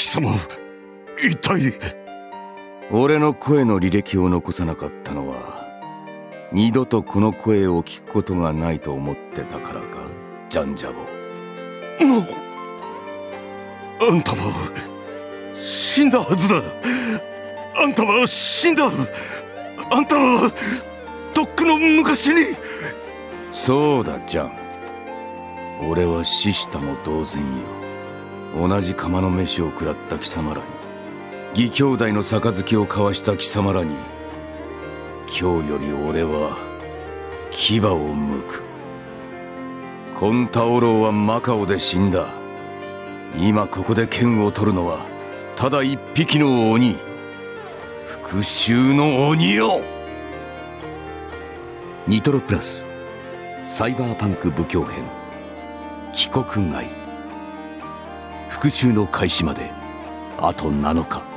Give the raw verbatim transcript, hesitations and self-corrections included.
様、一体。 俺の声の履歴を残さなかったのは二度とこの声を聞くことがないと思ってたからか、ジャンジャボ。 もうあんたは死んだはずだ。あんたは死んだ。あんたはとっくの昔に。 そうだジャン、俺は死したも同然よ。同じ釜の飯を食らった貴様らに、義兄弟の杯を交わした貴様らに、今日より俺は牙を剥く。コンタオローはマカオで死んだ。今ここで剣を取るのはただ一匹の鬼、復讐の鬼よ。ニトロプラスサイバーパンク武教編帰国外。復讐の開始まであとなのか。